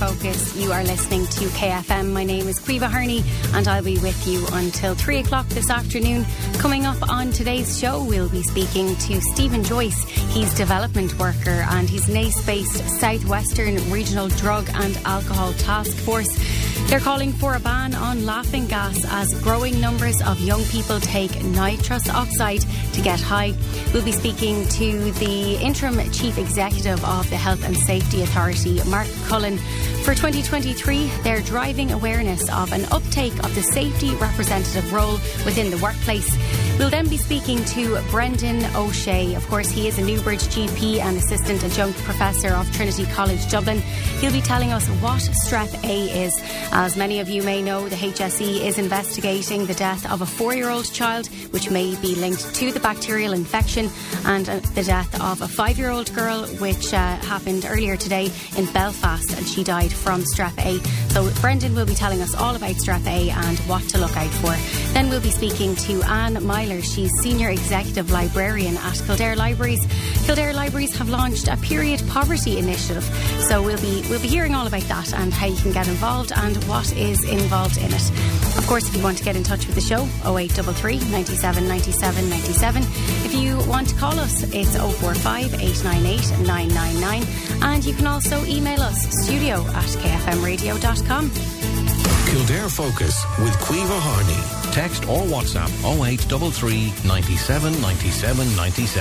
Focus. You are listening to KFM. My name is Caoimhe Harney and I'll be with you until 3 o'clock this afternoon. Coming up on today's show, we'll be speaking to Stephen Joyce. He's development worker and he's NACE-based Southwestern Regional Drug and Alcohol Task Force. They're calling for a ban on laughing gas as growing numbers of young people take nitrous oxide to get high. We'll be speaking to the interim chief executive of the Health and Safety Authority, Mark Cullen. For 2023, they're driving awareness of an uptake of the safety representative role within the workplace. We'll then be speaking to Brendan O'Shea. Of course, he is a Newbridge GP and assistant adjunct professor of Trinity College Dublin. He'll be telling us what Strep A is. As many of you may know, the HSE is investigating the death of a 4-year-old child, which may be linked to the bacterial infection, and the death of a 5-year-old girl, which happened earlier today in Belfast, and she died from Strep A. So Brendan will be telling us all about Strep A and what to look out for. Then we'll be speaking to Anne Myler. She's Senior Executive Librarian at Kildare Libraries. Kildare Libraries have launched a period poverty initiative. So we'll be hearing all about that and how you can get involved and what is involved in it. Of course, if you want to get in touch with the show, 0833 97 97 97. If you want to call us, it's 045 898 999. And you can also email us, studio@kfmradio.com. Kildare Focus with Caoimhe Harney. Text or WhatsApp 0833 97 97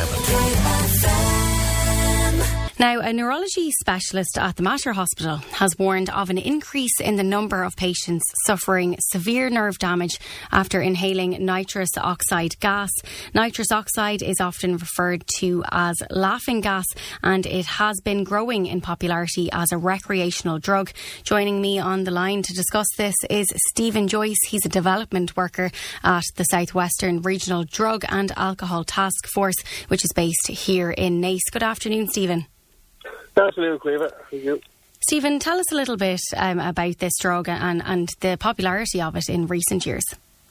97. Now, a neurology specialist at the Mater Hospital has warned of an increase in the number of patients suffering severe nerve damage after inhaling nitrous oxide gas. Nitrous oxide is often referred to as laughing gas, and it has been growing in popularity as a recreational drug. Joining me on the line to discuss this is Stephen Joyce. He's a development worker at the Southwestern Regional Drug and Alcohol Task Force, which is based here in NACE. Good afternoon, Stephen. Absolutely, Caoimhe. Thank you. Stephen, tell us a little bit about this drug and the popularity of it in recent years.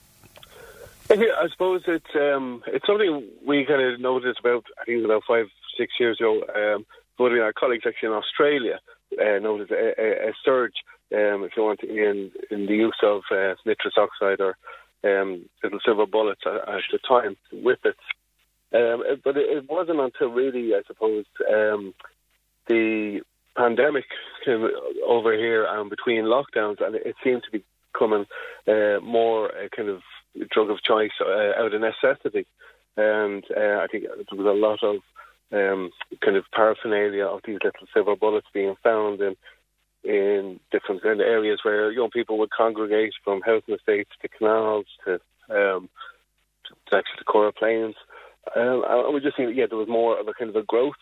I suppose it's something we kind of noticed about, I think about 5-6 years ago. One of our colleagues actually in Australia noticed a surge, if you want, in the use of nitrous oxide or little silver bullets at the time with it. But it wasn't until really, I suppose, the pandemic came over here between lockdowns, and it seemed to be becoming more a kind of drug of choice out of necessity. And I think there was a lot of kind of paraphernalia of these little silver bullets being found in different kind of areas where young people would congregate, from housing estates to canals to actually the Cora Plains. And we just think, there was more of a kind of a growth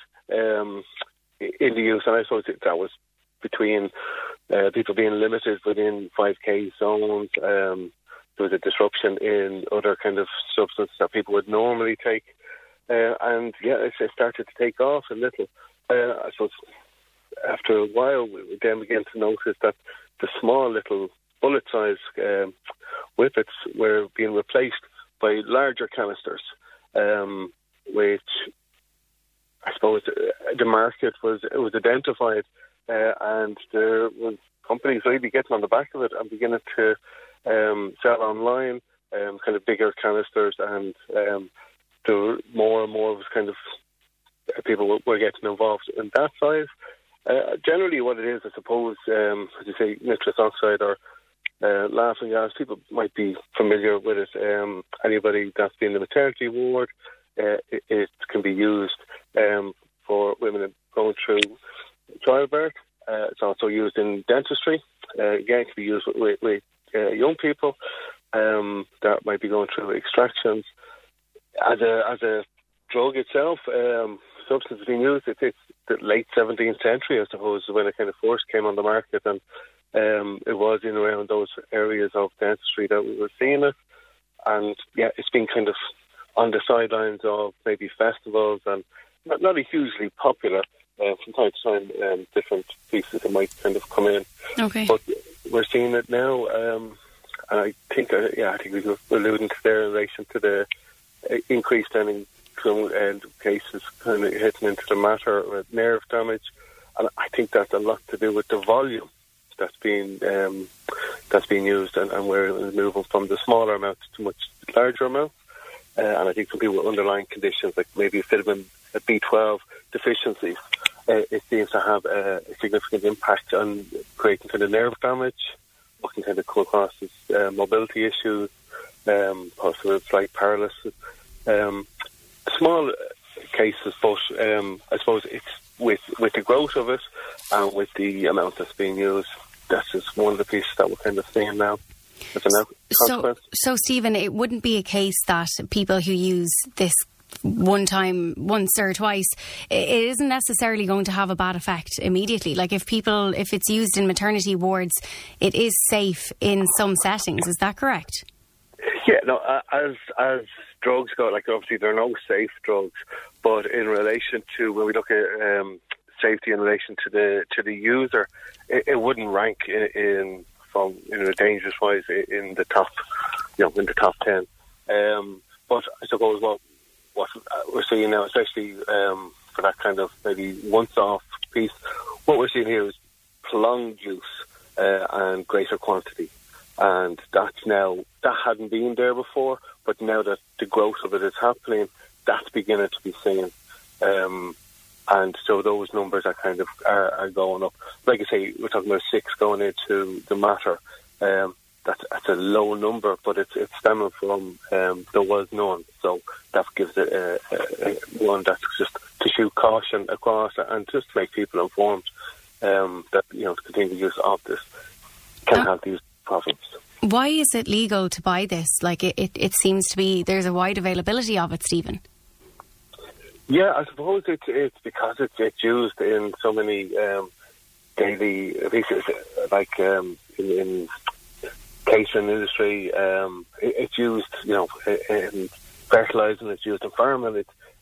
in the use, and I suppose that was between people being limited within 5K zones. There was a disruption in other kind of substances that people would normally take, and it started to take off a little. I suppose after a while we then began to notice that the small little bullet-sized whippets were being replaced by larger canisters, which I suppose the market was identified, and there was companies really getting on the back of it and beginning to sell online kind of bigger canisters, and there were more and more kind of people were getting involved in that size. Generally, what it is, I suppose, as you say, nitrous oxide or laughing gas, people might be familiar with it. Anybody that's been in the maternity ward, it can be used for women going through childbirth. It's also used in dentistry. Again, it can be used with young people that might be going through extractions. As a drug itself, substance being used, it's the late 17th century, I suppose, when it kind of first came on the market, and it was in around those areas of dentistry that we were seeing it. And it's been kind of on the sidelines of maybe festivals, and not a hugely popular. From time to time, different pieces that might kind of come in. Okay. But we're seeing it now, and I think we were alluding to there in relation to the increased in cases kind of hitting into the matter with nerve damage, and I think that's a lot to do with the volume that's being used, and we're moving from the smaller amounts to much larger amounts. And I think some people with underlying conditions, like maybe vitamin B12 deficiencies, it seems to have a significant impact on creating kind of nerve damage, what can kind of come across as mobility issues, possible slight paralysis. Small cases, but I suppose it's with the growth of it and with the amount that's being used, that's just one of the pieces that we're kind of seeing now. So Stephen, it wouldn't be a case that people who use this once or twice, it isn't necessarily going to have a bad effect immediately. Like if it's used in maternity wards, it is safe in some settings. Is that correct? Yeah, no, as drugs go, like obviously there are no safe drugs, but in relation to when we look at safety in relation to the user, it wouldn't rank in a dangerous wise in the top, in the top 10. But I suppose what we're seeing now, especially for that kind of maybe once-off piece, what we're seeing here is prolonged use and greater quantity. And that hadn't been there before, but now that the growth of it is happening, that's beginning to be seen. And so those numbers are kind of are going up. Like I say, we're talking about 6 going into the matter. That's a low number, but it's stemming from there was none. So that gives it one that's just to shoot caution across and just to make people informed that to continue the use of this can have these problems. Why is it legal to buy this? Like it seems to be there's a wide availability of it, Stephen. Yeah, I suppose it's because it's used in so many daily pieces, like in catering industry. It's used, in fertilising. It's used in farming.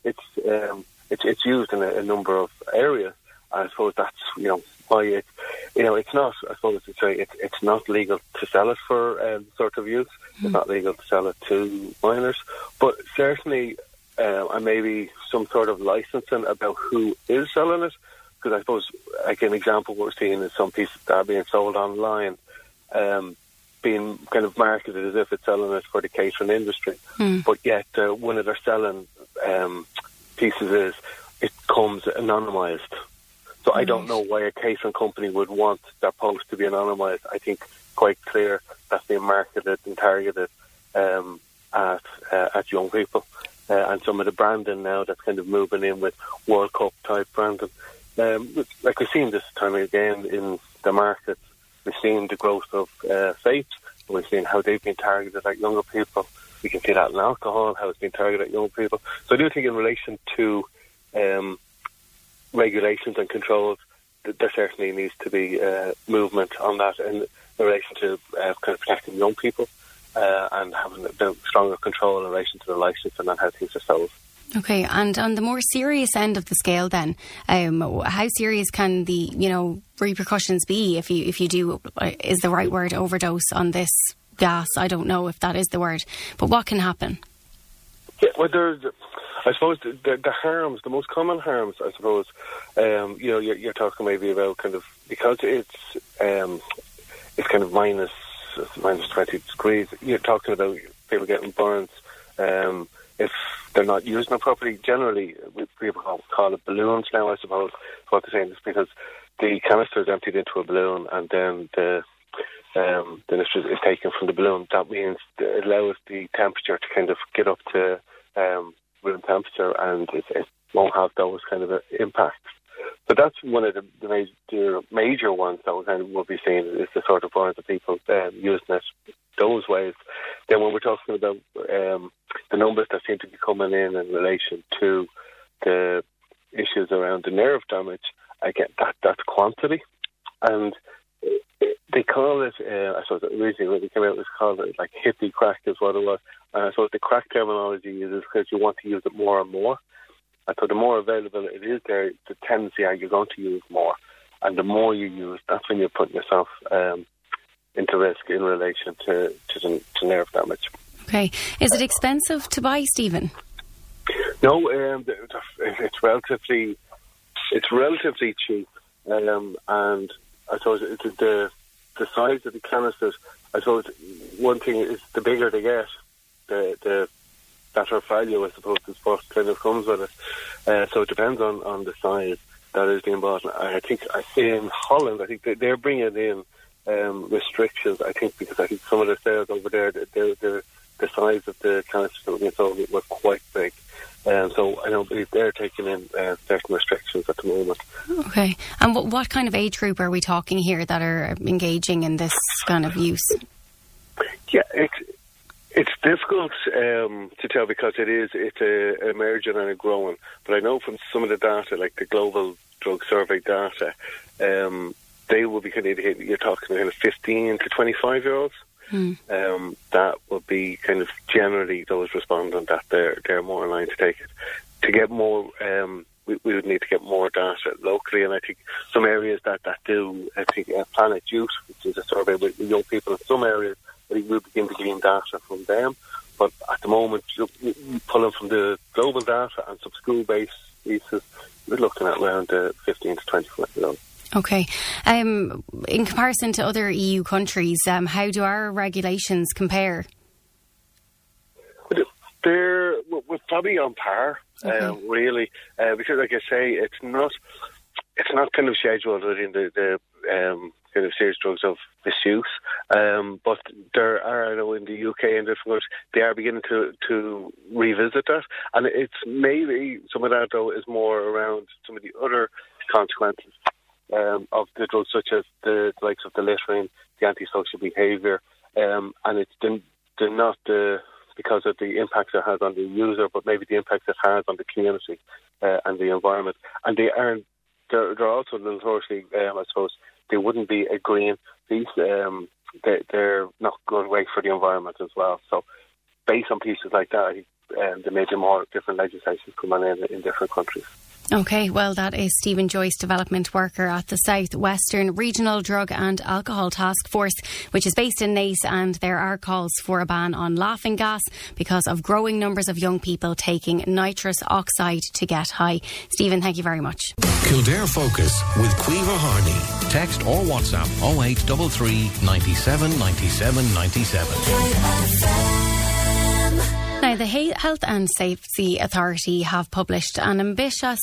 It's used in a number of areas. I suppose that's why it's not. I suppose it's not legal to sell it for sort of use. It's not legal to sell it to minors, but certainly. And maybe some sort of licensing about who is selling it, because I suppose, like an example we're seeing is some pieces that are being sold online, being kind of marketed as if it's selling it for the catering industry, but yet one of their selling pieces is it comes anonymised. So I don't know why a catering company would want their post to be anonymised. I think quite clear that's being marketed and targeted at young people. And some of the branding now that's kind of moving in with World Cup type branding. Like we've seen this time again in the markets, we've seen the growth of vapes, we've seen how they've been targeted at younger people. We can see that in alcohol, how it's been targeted at young people. So I do think in relation to regulations and controls, there certainly needs to be movement on that in relation to kind of protecting young people. And having a stronger control in relation to the licensing and how things are sold. Okay, and on the more serious end of the scale then, how serious can the, repercussions be if you do, is the right word, overdose on this gas? I don't know if that is the word, but what can happen? Yeah, well, I suppose the harms, the most common harms, I suppose, you're talking maybe about kind of, because it's kind of minus 20 degrees, you're talking about people getting burns if they're not using it properly. Generally, people call it balloons now, I suppose. What they're saying is because the canister is emptied into a balloon and then the nitrogen is taken from the balloon. That means it allows the temperature to kind of get up to room temperature, and it won't have those kind of impacts. But that's one of the major ones that we'll be seeing is the sort of burns of people using it those ways. Then when we're talking about the numbers that seem to be coming in relation to the issues around the nerve damage, again, that's quantity. And they call it, I suppose originally when it came out, it was called like hippie crack is what it was. And I suppose the crack terminology is because you want to use it more and more. And so the more available it is there, the tendency are you're going to use more. And the more you use, that's when you're putting yourself into risk in relation to nerve damage. Okay. Is it expensive to buy, Stephen? No, it's relatively cheap. And I suppose the size of the canisters, I suppose one thing is the bigger they get, the better value, I suppose, is what kind of comes with it. So it depends on the size that is being bought. I think in Holland, I think they're bringing in restrictions, I think, because I think some of the sales over there, the size of the canisters that were being sold were quite big. So I don't believe they're taking in certain restrictions at the moment. Okay. And what kind of age group are we talking here that are engaging in this kind of use? Yeah, it's difficult to tell because it's emerging and growing. But I know from some of the data, like the Global Drug Survey data, they will be kind of indicating you're talking kind of 15 to 25-year-olds. That would be kind of generally those responding that they're more inclined to take it. To get more, we would need to get more data locally, and I think some areas that do, I think Planet Youth, which is a survey with young people in some areas, I think we'll begin to gain data from them. But at the moment, pulling from the global data and some school-based pieces, we're looking at around 15 to 25-year-olds. Okay. In comparison to other EU countries, how do our regulations compare? We're probably on par, really, because, like I say, it's not kind of scheduled within the kind of serious drugs of misuse. But there are, I know, in the UK and different countries, they are beginning to revisit that, and it's maybe some of that though is more around some of the other consequences of the drugs, such as the likes of the littering, the antisocial behaviour, and it's not because of the impacts it has on the user, but maybe the impacts it has on the community and the environment. And they're also notoriously, I suppose, they wouldn't be a green piece. They're not good way for the environment as well. So based on pieces like that, I think there may be more different legislation coming in different countries. Okay, well, that is Stephen Joyce, development worker at the South Western Regional Drug and Alcohol Task Force, which is based in Naas, and there are calls for a ban on laughing gas because of growing numbers of young people taking nitrous oxide to get high. Stephen, thank you very much. Kildare Focus with Caoimhe Harney. Text or WhatsApp 0833 97 97 97. Now, the Health and Safety Authority have published an ambitious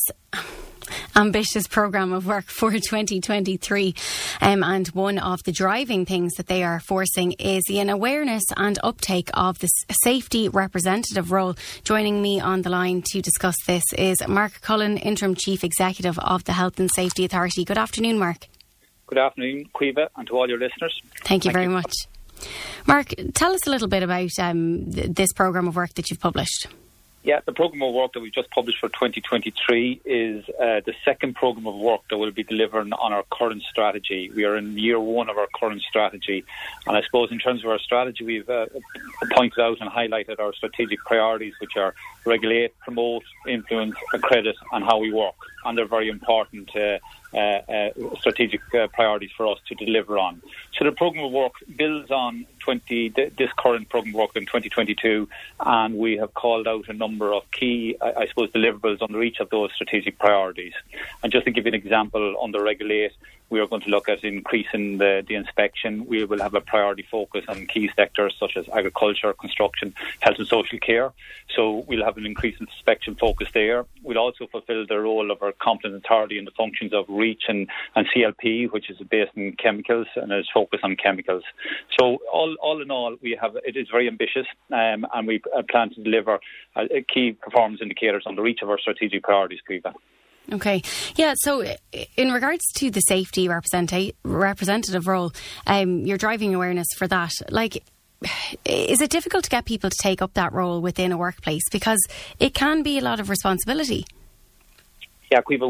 programme of work for 2023, and one of the driving things that they are forcing is an awareness and uptake of the safety representative role. Joining me on the line to discuss this is Mark Cullen, Interim Chief Executive of the Health and Safety Authority. Good afternoon, Mark. Good afternoon, Caoimhe, and to all your listeners. Thank you very much. Mark, tell us a little bit about this programme of work that you've published. Yeah, the programme of work that we've just published for 2023 is the second programme of work that will be delivering on our current strategy. We are in year one of our current strategy, and I suppose in terms of our strategy, we've pointed out and highlighted our strategic priorities, which are regulate, promote, influence, accredit, and how we work. And they're very important strategic priorities for us to deliver on. So the programme of work builds on this current programme of work in 2022, and we have called out a number of key, I suppose, deliverables under each of those strategic priorities. And just to give you an example, under regulate, we are going to look at increasing the inspection. We will have a priority focus on key sectors such as agriculture, construction, health and social care. So we'll have an increased inspection focus there. We'll also fulfil the role of our competent authority in the functions of REACH and CLP, which is based in chemicals and is focused on chemicals. So all in all, it is very ambitious, and we plan to deliver key performance indicators under each of our strategic priorities, Caoimhe. Okay. Yeah, so in regards to the safety representative role, you're driving awareness for that. Like, is it difficult to get people to take up that role within a workplace? Because it can be a lot of responsibility. Yeah, Caoimhe,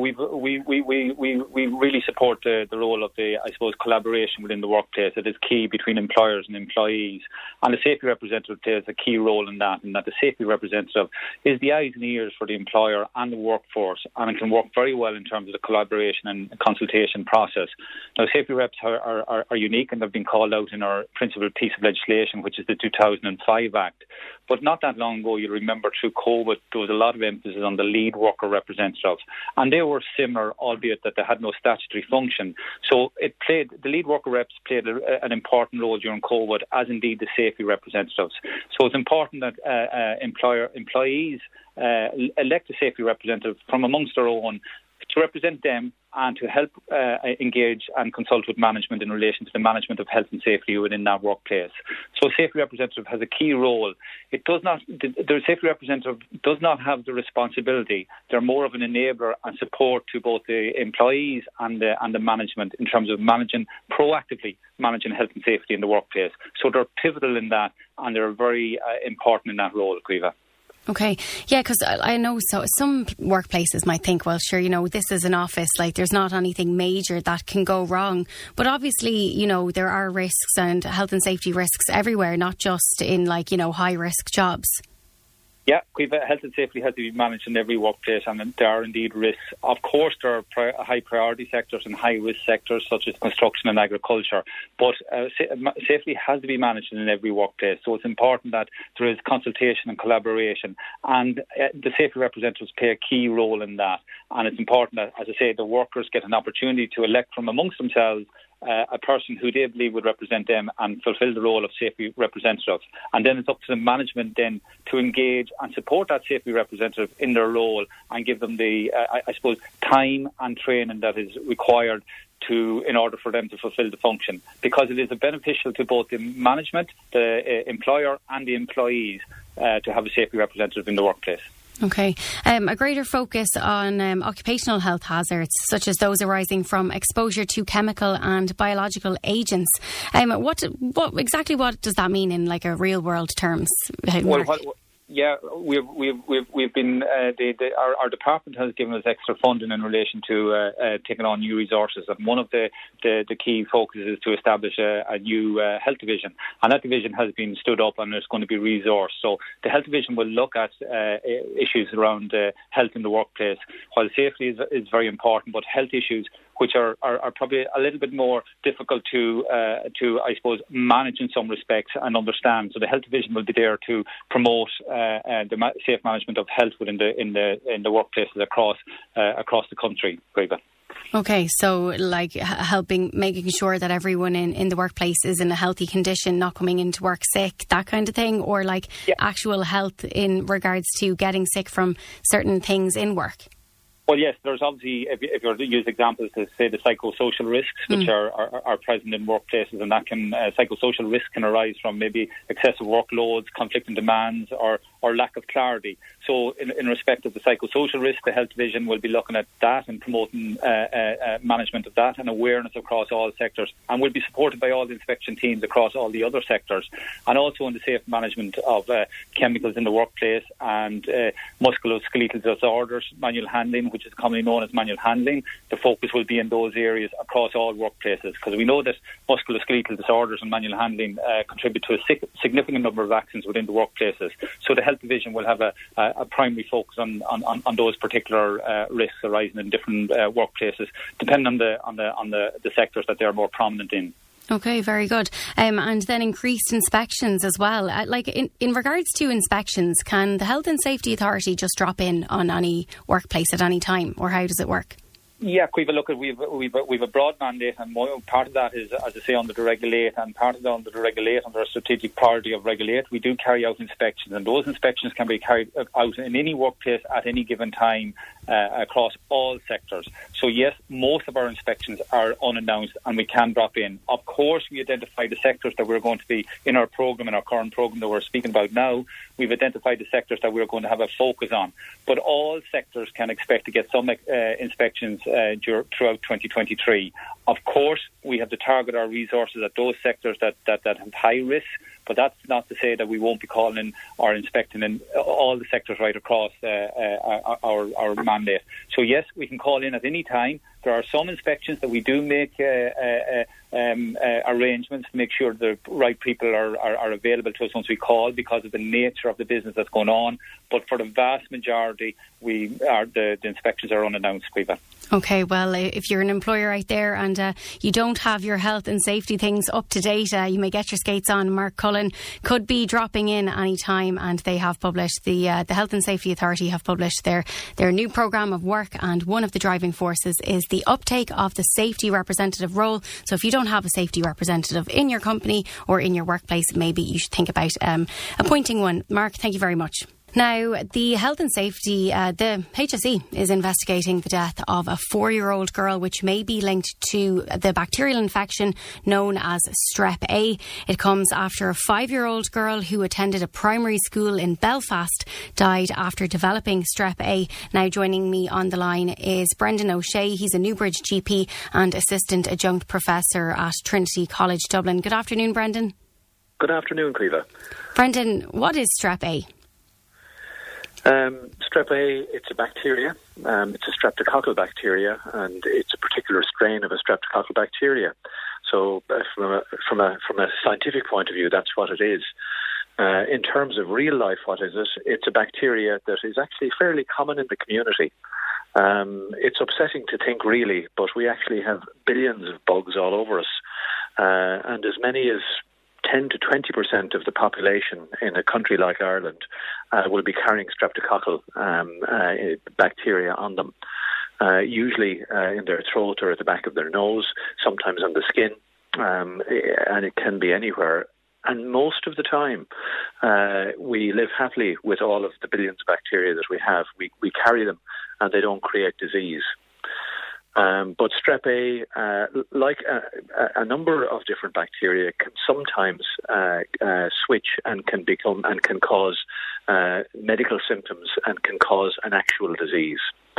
we really support the role of the, I suppose, collaboration within the workplace. It is key between employers and employees. And the safety representative plays a key role in that the safety representative is the eyes and ears for the employer and the workforce, and it can work very well in terms of the collaboration and consultation process. Now, safety reps are unique, and they've been called out in our principal piece of legislation, which is the 2005 Act. But not that long ago, you remember through COVID, there was a lot of emphasis on the lead worker representative. and they were similar, albeit that they had no statutory function. So the lead worker reps played an important role during COVID, as indeed the safety representatives. So it's important that employees elect a safety representative from amongst their own to represent them and to help engage and consult with management in relation to the management of health and safety within that workplace. So a safety representative has a key role. The safety representative does not have the responsibility. They're more of an enabler and support to both the employees and the management in terms of proactively managing health and safety in the workplace. So they're pivotal in that, and they're very important in that role, Caoimhe. Okay, yeah, because I know some workplaces might think, well, sure, this is an office, like there's not anything major that can go wrong. But obviously, there are risks and health and safety risks everywhere, not just in high risk jobs. Yeah, health and safety has to be managed in every workplace, and there are indeed risks. Of course, there are high priority sectors and high risk sectors such as construction and agriculture, but safety has to be managed in every workplace. So it's important that there is consultation and collaboration, and the safety representatives play a key role in that. And it's important that, as I say, the workers get an opportunity to elect from amongst themselves a person who they believe would represent them and fulfil the role of safety representatives. And then it's up to the management then to engage and support that safety representative in their role and give them the, time and training that is required in order for them to fulfil the function. Because it is beneficial to both the management, the employer and the employees to have a safety representative in the workplace. Okay. A greater focus on occupational health hazards, such as those arising from exposure to chemical and biological agents. What does that mean in a real world terms? Yeah, we've been our department has given us extra funding in relation to taking on new resources, and one of the key focuses is to establish a new health division, and that division has been stood up and it's going to be resourced. So the health division will look at issues around health in the workplace. While safety is very important, but health issues which are probably a little bit more difficult to manage in some respects and understand. So the health division will be there to promote the safe management of health within the workplaces across the country. Okay, so making sure that everyone in the workplace is in a healthy condition, not coming into work sick, that kind of thing, or actual health in regards to getting sick from certain things in work. Well, yes, there's obviously, if you're to use examples to say the psychosocial risks which are present in workplaces, and that psychosocial risks can arise from maybe excessive workloads, conflicting demands, or lack of clarity. So in respect of the psychosocial risk, the health division will be looking at that and promoting management of that and awareness across all sectors, and will be supported by all the inspection teams across all the other sectors, and also in the safe management of chemicals in the workplace and musculoskeletal disorders, manual handling, which is commonly known as manual handling. The focus will be in those areas across all workplaces, because we know that musculoskeletal disorders and manual handling contribute to a significant number of accidents within the workplaces. So the health division will have a primary focus on those particular risks arising in different workplaces, depending on the sectors that they are more prominent in. Okay, very good. And then increased inspections as well. In regards to inspections, can the Health and Safety Authority just drop in on any workplace at any time, or how does it work? Yeah, we've a broad mandate, and part of that is, as I say, under the Regulate, and part of that under the Regulate, under a strategic priority of Regulate, we do carry out inspections, and those inspections can be carried out in any workplace at any given time across all sectors. So yes, most of our inspections are unannounced, and we can drop in. Of course, we identify the sectors that we're going to be in our programme, in our current programme that we're speaking about now. We've identified the sectors that we're going to have a focus on, but all sectors can expect to get some inspections throughout 2023. Of course, we have to target our resources at those sectors that have high risk, but that's not to say that we won't be calling in or inspecting in all the sectors right across our mandate. So yes, we can call in at any time. There are some inspections that we do make arrangements to make sure the right people are available to us once we call, because of the nature of the business that's going on. But for the vast majority, the inspections are unannounced, Caoimhe. Okay, well, if you're an employer out there and and you don't have your health and safety things up to date, you may get your skates on. Mark Cullen could be dropping in any time, and they have published, the Health and Safety Authority have published their new programme of work, and one of the driving forces is the uptake of the safety representative role. So if you don't have a safety representative in your company or in your workplace, maybe you should think about appointing one. Mark, thank you very much. Now, the Health and Safety, the HSE is investigating the death of a 4-year-old girl, which may be linked to the bacterial infection known as Strep A. It comes after a 5-year-old girl who attended a primary school in Belfast died after developing Strep A. Now, joining me on the line is Brendan O'Shea. He's a Newbridge GP and Assistant Adjunct Professor at Trinity College Dublin. Good afternoon, Brendan. Good afternoon, Cleva. Brendan, what is Strep A? Strep A, it's a bacteria. It's a streptococcal bacteria, and it's a particular strain of a streptococcal bacteria. So, from a scientific point of view, that's what it is. In terms of real life, what is it? It's a bacteria that is actually fairly common in the community. It's upsetting to think, really, but we actually have billions of bugs all over us, and as many as 10 to 20% of the population in a country like Ireland will be carrying streptococcal bacteria on them, usually in their throat or at the back of their nose, sometimes on the skin, and it can be anywhere. And most of the time, we live happily with all of the billions of bacteria that we have. We carry them, and they don't create disease. But Strep A, like a number of different bacteria, can sometimes switch and can cause medical symptoms and can cause an actual disease.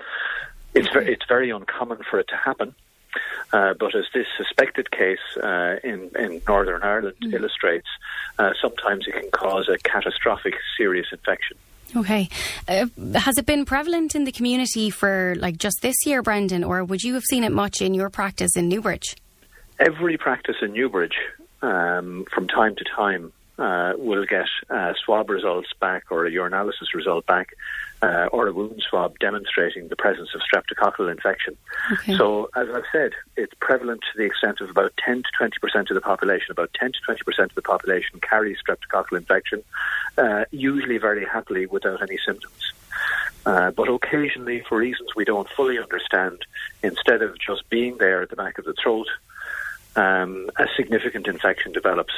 It's very uncommon for it to happen, but as this suspected case in Northern Ireland illustrates, sometimes it can cause a catastrophic, serious infection. Okay. Has it been prevalent in the community for just this year, Brendan, or would you have seen it much in your practice in Newbridge? Every practice in Newbridge, from time to time, will get swab results back or a urinalysis result back or a wound swab demonstrating the presence of streptococcal infection. Okay. So, as I've said, it's prevalent to the extent of about 10 to 20% of the population. About 10 to 20% of the population carries streptococcal infection, usually very happily without any symptoms. But occasionally, for reasons we don't fully understand, instead of just being there at the back of the throat, a significant infection develops.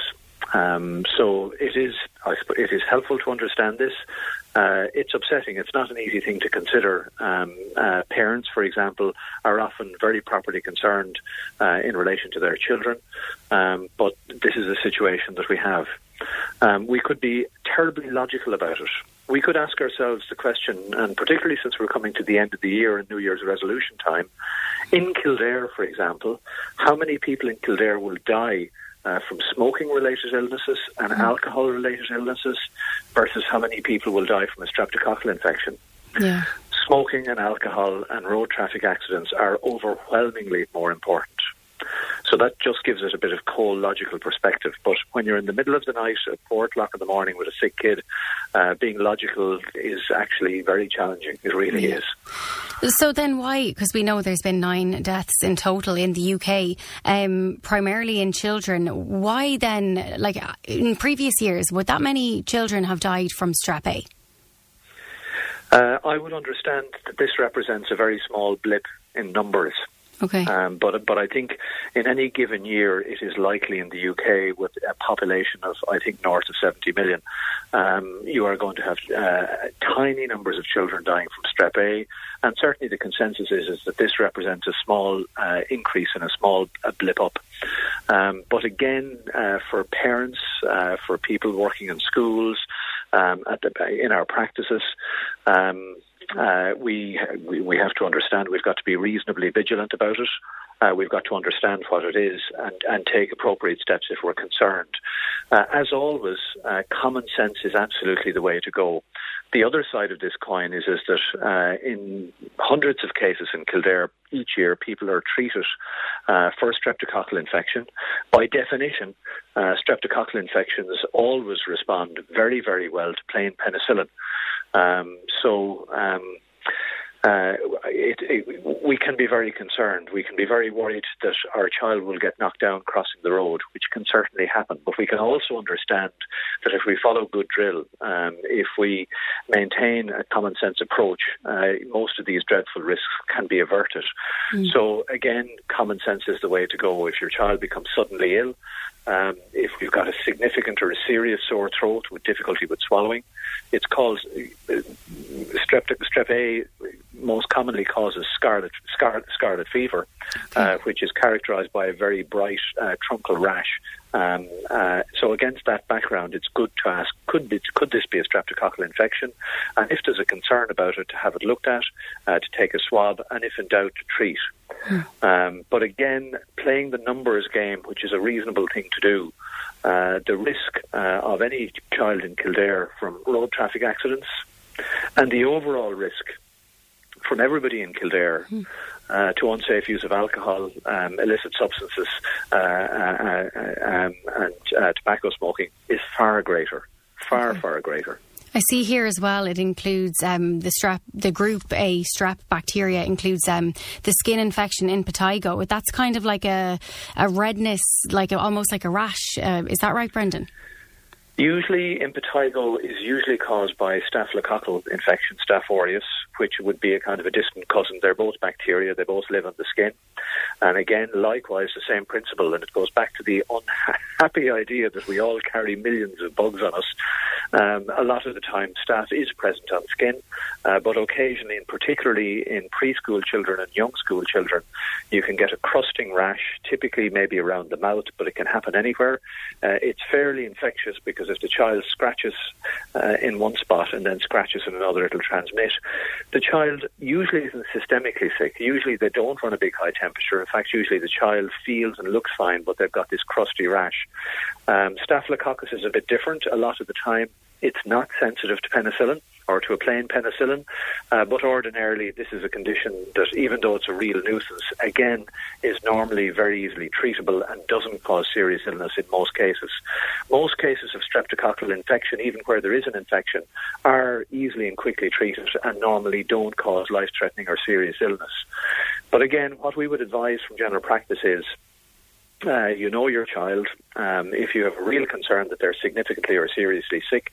So it is helpful to understand this. It's upsetting. It's not an easy thing to consider. Parents, for example, are often very properly concerned in relation to their children, but this is a situation that we have. We could be terribly logical about it. We could ask ourselves the question, and particularly since we're coming to the end of the year and New Year's resolution time, in Kildare, for example, how many people in Kildare will die from smoking-related illnesses and alcohol-related illnesses versus how many people will die from a streptococcal infection? Yeah. Smoking and alcohol and road traffic accidents are overwhelmingly more important. So that just gives it a bit of cold, logical perspective. But when you're in the middle of the night at 4 o'clock in the morning with a sick kid, being logical is actually very challenging. It really is. So then why, because we know there's been 9 deaths in total in the UK, primarily in children, why then, in previous years, would that many children have died from Strep A? I would understand that this represents a very small blip in numbers. Okay. But I think in any given year, it is likely in the UK with a population of, I think, north of 70 million, you are going to have tiny numbers of children dying from Strep A. And certainly the consensus is that this represents a small increase and a small blip up. But again, for parents, for people working in schools, in our practices, we have to understand we've got to be reasonably vigilant about it. We've got to understand what it is and take appropriate steps if we're concerned. As always, common sense is absolutely the way to go. The other side of this coin is that in hundreds of cases in Kildare each year, people are treated for streptococcal infection. By definition, streptococcal infections always respond very, very well to plain penicillin. we can be very concerned. We can be very worried that our child will get knocked down crossing the road, which can certainly happen. But we can also understand that if we follow good drill, if we maintain a common sense approach, most of these dreadful risks can be averted. So again, common sense is the way to go. If your child becomes suddenly ill, if you've got a significant or a serious sore throat with difficulty with swallowing, it's called strep A. Most commonly causes scarlet fever, which is characterised by a very bright truncal rash. So against that background, it's good to ask, could this be a streptococcal infection? And if there's a concern about it, to have it looked at, to take a swab, and if in doubt, to treat. But again, playing the numbers game, which is a reasonable thing to do, the risk of any child in Kildare from road traffic accidents and the overall risk from everybody in Kildare to unsafe use of alcohol, illicit substances and tobacco smoking is far greater, far greater. I see here as well it includes the group A strep bacteria includes the skin infection in impetigo. That's kind of like a redness, almost like a rash. Is that right, Brendan? Usually, impetigo is usually caused by staphylococcal infection, Staph aureus, which would be a kind of a distant cousin. They're both bacteria. They both live on the skin. And again, likewise, the same principle. And it goes back to the unhappy idea that we all carry millions of bugs on us. A lot of the time, staph is present on skin, but occasionally, and particularly in preschool children and young school children, you can get a crusting rash, typically maybe around the mouth, but it can happen anywhere. It's fairly infectious because if the child scratches in one spot and then scratches in another, it'll transmit. The child usually isn't systemically sick. Usually they don't run a big high temperature. In fact, usually the child feels and looks fine, but they've got this crusty rash. Staphylococcus is a bit different. A lot of the time, it's not sensitive to penicillin or to a plain penicillin, but ordinarily this is a condition that, even though it's a real nuisance, again, is normally very easily treatable and doesn't cause serious illness in most cases. Most cases of streptococcal infection, even where there is an infection, are easily and quickly treated and normally don't cause life-threatening or serious illness. But again, what we would advise from general practice is, you know your child. If you have a real concern that they're significantly or seriously sick,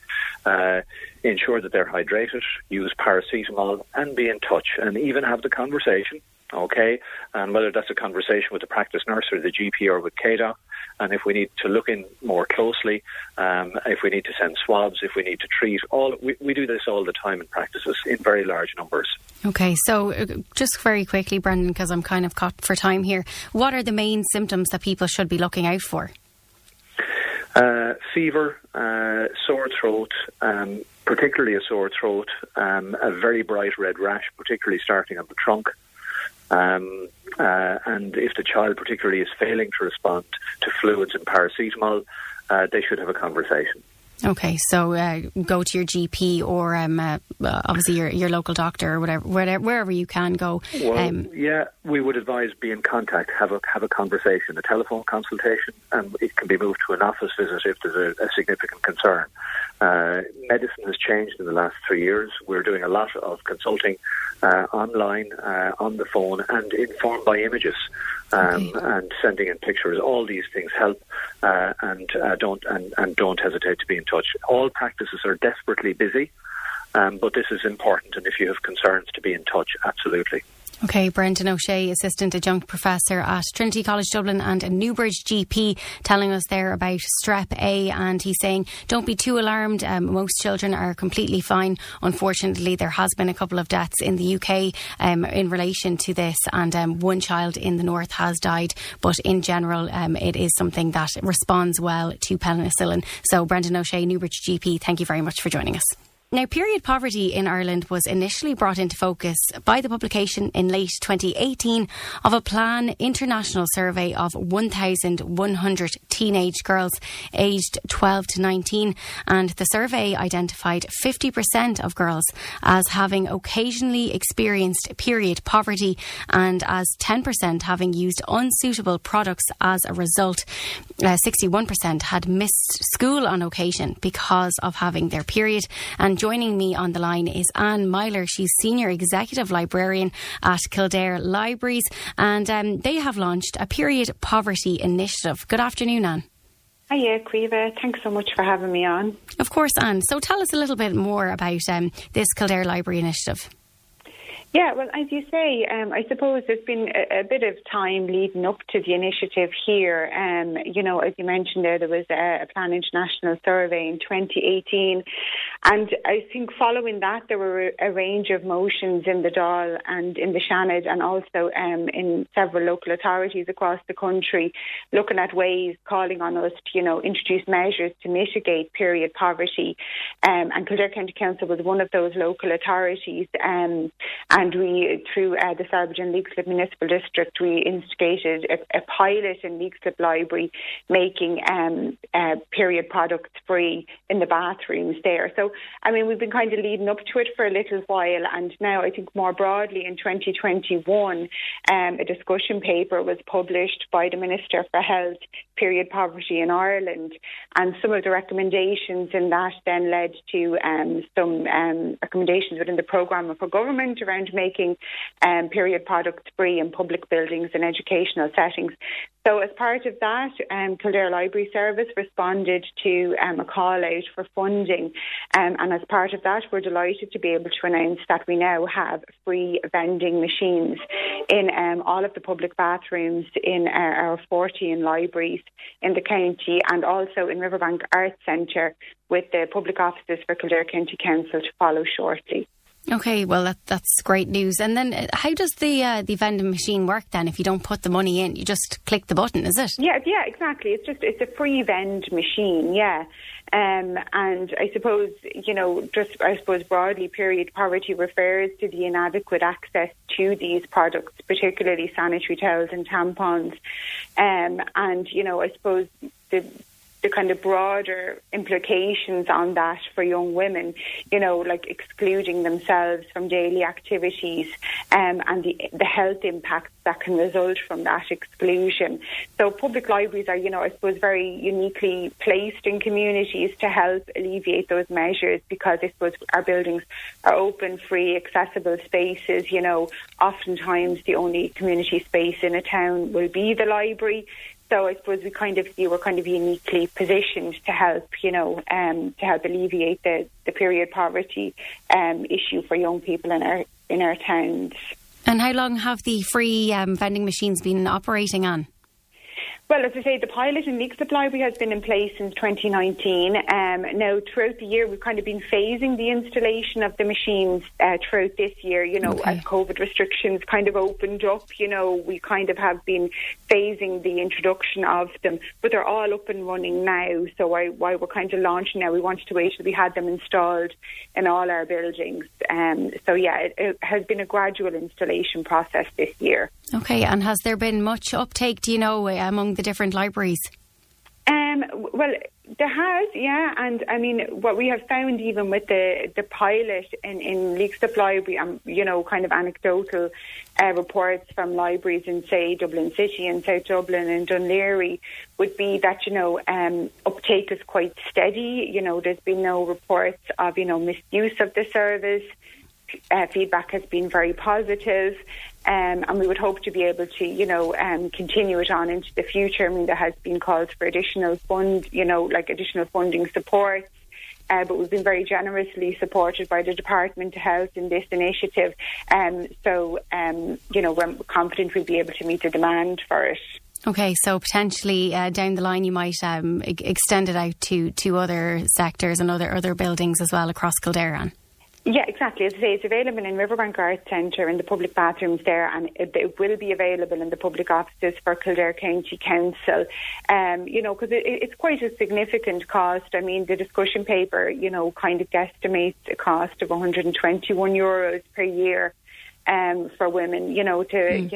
ensure that they're hydrated, use paracetamol, and be in touch, and even have the conversation, okay? And whether that's a conversation with the practice nurse or the GP or with KDOC, and if we need to look in more closely, if we need to send swabs, if we need to treat, we do this all the time in practices in very large numbers. Okay, so just very quickly, Brendan, because I'm kind of caught for time here, what are the main symptoms that people should be looking out for? Fever, sore throat, particularly a sore throat, a very bright red rash, particularly starting on the trunk. And if the child particularly is failing to respond to fluids and paracetamol, they should have a conversation. Okay, so go to your GP or obviously your local doctor or wherever you can go. Well, yeah, we would advise be in contact, have a conversation, a telephone consultation, and it can be moved to an office visit if there's a significant concern. Medicine has changed in the last 3 years. We're doing a lot of consulting online, on the phone, and informed by images. And sending in pictures. All these things help, and don't hesitate to be in touch. All practices are desperately busy, but this is important, and if you have concerns, to be in touch, absolutely. Okay, Brendan O'Shea, Assistant Adjunct Professor at Trinity College Dublin and a Newbridge GP, telling us there about Strep A, and he's saying don't be too alarmed. Most children are completely fine. Unfortunately, there has been a couple of deaths in the UK in relation to this, and one child in the north has died, but in general it is something that responds well to penicillin. So Brendan O'Shea, Newbridge GP, thank you very much for joining us. Now, period poverty in Ireland was initially brought into focus by the publication in late 2018 of a Plan International survey of 1,100 teenage girls aged 12 to 19, and the survey identified 50% of girls as having occasionally experienced period poverty and as 10% having used unsuitable products as a result. 61% had missed school on occasion because of having their period, and joining me on the line is Anne Myler. She's Senior Executive Librarian at Kildare Libraries, and they have launched a period poverty initiative. Good afternoon, Anne. Hiya, Caoimhe. Thanks so much for having me on. Of course, Anne. So tell us a little bit more about this Kildare Library initiative. Yeah, well, as you say, I suppose there's been a bit of time leading up to the initiative here. You know, as you mentioned there was a Plan International survey in 2018. And I think following that, there were a range of motions in the Dáil and in the Seanad and also in several local authorities across the country, looking at ways, calling on us to, you know, introduce measures to mitigate period poverty. And Kildare County Council was one of those local authorities. And we, through the Sarbridge and Leixlip Municipal District, we instigated a pilot in Leixlip Library making period products free in the bathrooms there. So, I mean, we've been kind of leading up to it for a little while, and now I think more broadly in 2021, a discussion paper was published by the Minister for Health, Period Poverty in Ireland, and some of the recommendations in that then led to some recommendations within the programme for government around making period products free in public buildings and educational settings. So as part of that, Kildare Library Service responded to a call out for funding, and as part of that, we're delighted to be able to announce that we now have free vending machines in all of the public bathrooms in our 14 libraries in the county, and also in Riverbank Arts Centre, with the public offices for Kildare County Council to follow shortly. Okay, well, that's great news. And then how does the vending machine work then? If you don't put the money in, you just click the button, is it? Yeah, exactly. It's a free vend machine, yeah. And I suppose, you know, broadly, period poverty refers to the inadequate access to these products, particularly sanitary towels and tampons. And, you know, I suppose the kind of broader implications on that for young women, you know, like excluding themselves from daily activities, and the health impacts that can result from that exclusion. So public libraries are, you know, I suppose very uniquely placed in communities to help alleviate those measures, because I suppose our buildings are open, free, accessible spaces. You know, oftentimes the only community space in a town will be the library. So I suppose we're kind of uniquely positioned to help, you know, to help alleviate the period poverty issue for young people in our towns. And how long have the free vending machines been operating on? Well, as I say, the pilot in Leixlip Library has been in place since 2019. Now, throughout the year, we've kind of been phasing the installation of the machines throughout this year. You know, as COVID restrictions kind of opened up, you know, we kind of have been phasing the introduction of them. But they're all up and running now. So while we're kind of launching now, we wanted to wait till we had them installed in all our buildings. So, yeah, it has been a gradual installation process this year. Okay, and has there been much uptake, do you know, among the different libraries? Well, there has, yeah, and I mean, what we have found even with the pilot in Leixlip Library, you know, kind of anecdotal reports from libraries in, say, Dublin City and South Dublin and Dún Laoghaire, would be that, you know, uptake is quite steady. You know, there's been no reports of, you know, misuse of the service. Feedback has been very positive, and we would hope to be able to, you know, continue it on into the future. I mean, there has been calls for additional additional funding support, but we've been very generously supported by the Department of Health in this initiative. So, you know, we're confident we'll be able to meet the demand for it. Okay, so potentially down the line you might extend it out to other sectors and other buildings as well across Kildare. Yeah, exactly. As I say, it's available in Riverbank Arts Centre in the public bathrooms there, and it will be available in the public offices for Kildare County Council. You know, because it's quite a significant cost. I mean, the discussion paper, you know, kind of guesstimates a cost of €121 per year for women, you know,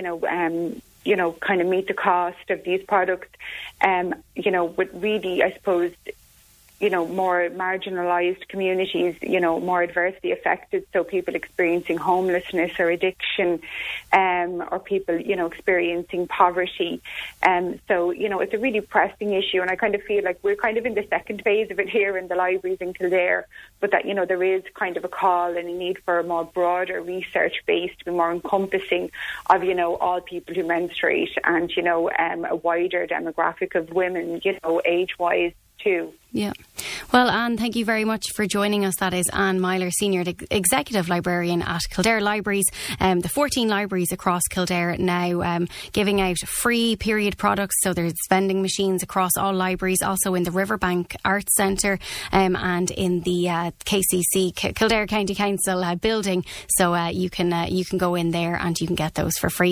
to kind of meet the cost of these products. You know, with really, I suppose, more marginalised communities, more adversely affected, so people experiencing homelessness or addiction, or people, experiencing poverty. So, it's a really pressing issue, and I kind of feel like we're kind of in the second phase of it here in the libraries in Kildare, but that, there is kind of a call and a need for a more broader research base to be more encompassing of, all people who menstruate and, a wider demographic of women, age-wise too. Yeah. Well, Anne, thank you very much for joining us. That is Anne Myler, Senior Executive Librarian at Kildare Libraries. The 14 libraries across Kildare now giving out free period products. So there's vending machines across all libraries, also in the Riverbank Arts Centre and in the KCC, Kildare County Council building. So you can go in there and you can get those for free.